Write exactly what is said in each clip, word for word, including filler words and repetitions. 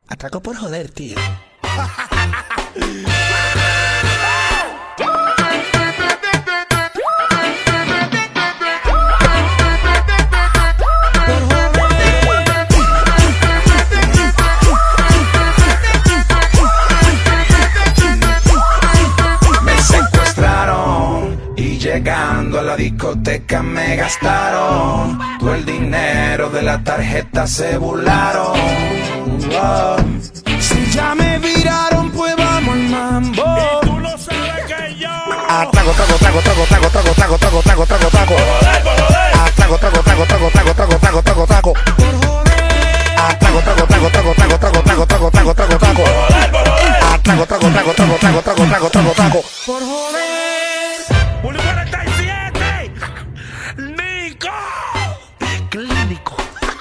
Atraco por joder, tío. Llegando a la discoteca me gastaron todo el dinero de la tarjeta, se burlaron. Oh. Si ya me viraron, pues vamos al mambo. Y tú no sabes que yo. Ah, trago, trago, trago, trago, trago, trago, trago, trago, trago, trago, trago. Ah, trago, trago, trago, trago, trago, trago, trago, trago, trago. Ah, trago, trago, trago, trago, trago, trago, trago, trago, trago, trago, trago. Ah, trago, trago, trago, trago, trago, trago, trago, trago, trago. Por joder. cuarenta y siete Nico Clínico.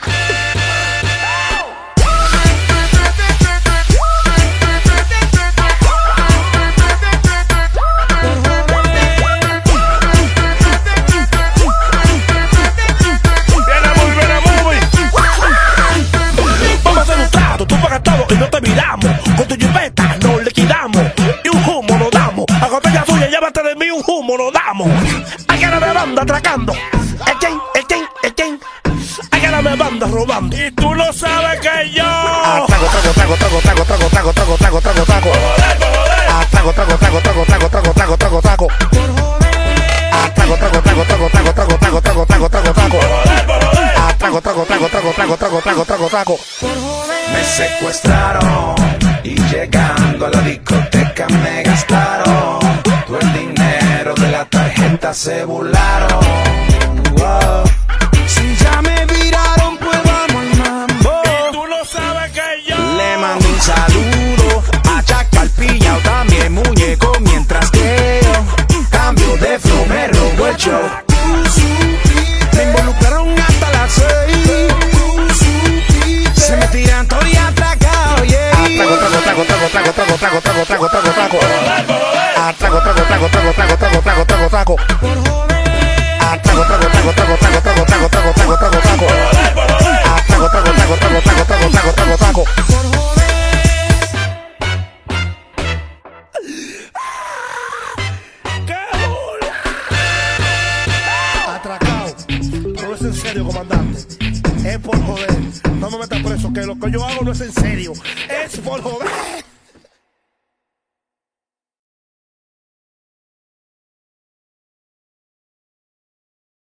Viene muy, viene muy. Vamos a hacer un trato, tú pagas todo y no te miramos. Con tu jipeta nos liquidamos y un humo nos damos. A botella suya, llévate de mí un humo nos damos. Hay cara de banda atracando. Echen, echen, echen. Hay cara de banda robando. Y tú no sabes que yo. Ah, trago, trago, trago, trago, trago, trago, trago, trago, trago, trago, trago. Ah, trago, trago, trago, trago, trago, trago, trago, trago, trago. Ah, trago, trago, trago, trago, trago, trago, trago, trago, trago, trago, trago. Ah, trago, trago, trago, trago, trago, trago, trago, trago, trago. Me secuestraron y llegando a la discoteca me gastaron todo el dinero de la tarjeta, se burlaron. Wow. Si ya me viraron, pues vamos al mambo. Y tú no sabes que yo. Le mando un saludo a Chacal Pillao, también muñeco, mientras que yo cambio de flow, me robo el show. Me involucraron hasta las seis. Se me tiran todo y atracado, yeah. Trago, trago, trago, trago, trago, trago, trago, trago, trago, trago, trago. Ah, trago, trago, trago, trago, trago, trago, trago, trago, trago. Ah, trago, trago, trago, trago, trago, trago, trago, trago, trago, trago, trago. Ah, trago, trago, trago, trago, trago, trago, trago, trago, trago. Atracado. No es en serio, comandante. Es por joder. No me metas preso, que lo que yo hago no es en serio. Es por joder.